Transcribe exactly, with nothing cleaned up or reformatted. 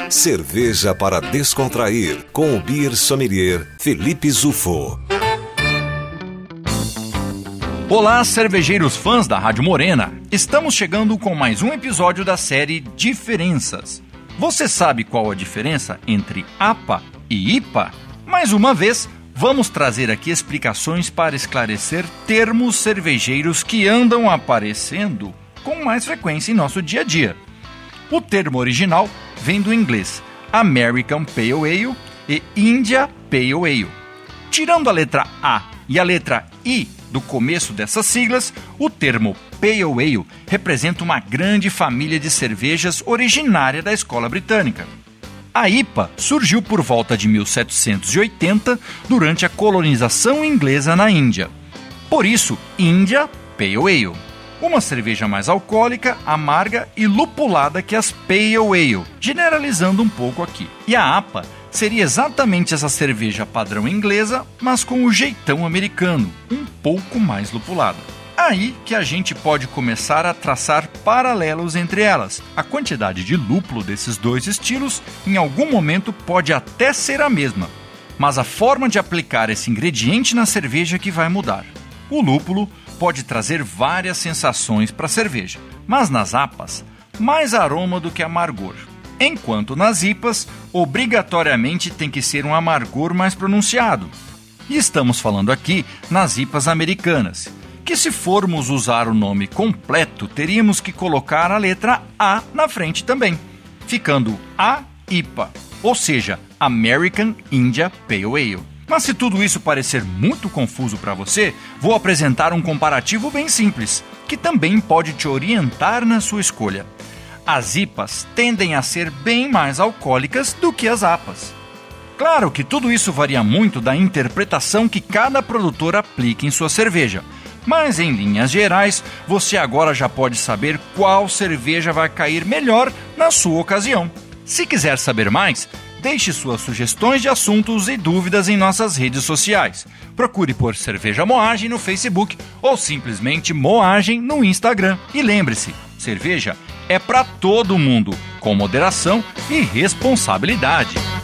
Cerveja para descontrair, com o beer sommelier Felipe Zufo. Olá, cervejeiros fãs da Rádio Morena. Estamos chegando com mais um episódio da série Diferenças. Você sabe qual a diferença entre A P A e I P A? Mais uma vez, vamos trazer aqui explicações para esclarecer termos cervejeiros que andam aparecendo com mais frequência em nosso dia a dia. O termo original vem do inglês American Pale Ale e India Pale Ale. Tirando a letra A e a letra I do começo dessas siglas, o termo Pale Ale representa uma grande família de cervejas originária da escola britânica. A I P A surgiu por volta de mil setecentos e oitenta, durante a colonização inglesa na Índia. Por isso, India Pale Ale. Uma cerveja mais alcoólica, amarga e lupulada que as Pale Ale, generalizando um pouco aqui. E a A P A seria exatamente essa cerveja padrão inglesa, mas com o jeitão americano, um pouco mais lupulada. Aí que a gente pode começar a traçar paralelos entre elas. A quantidade de lúpulo desses dois estilos, em algum momento, pode até ser a mesma, mas a forma de aplicar esse ingrediente na cerveja que vai mudar. O lúpulo pode trazer várias sensações para a cerveja, mas nas A P As, mais aroma do que amargor. Enquanto nas I P As, obrigatoriamente tem que ser um amargor mais pronunciado. E estamos falando aqui nas I P As americanas, que se formos usar o nome completo, teríamos que colocar a letra A na frente também, ficando A I P A, ou seja, American India Pale Ale. Mas se tudo isso parecer muito confuso para você, vou apresentar um comparativo bem simples, que também pode te orientar na sua escolha. As I P As tendem a ser bem mais alcoólicas do que as A P As. Claro que tudo isso varia muito da interpretação que cada produtor aplica em sua cerveja, mas em linhas gerais, você agora já pode saber qual cerveja vai cair melhor na sua ocasião. Se quiser saber mais, deixe suas sugestões de assuntos e dúvidas em nossas redes sociais. Procure por Cerveja Moagem no Facebook ou simplesmente Moagem no Instagram. E lembre-se, cerveja é para todo mundo, com moderação e responsabilidade.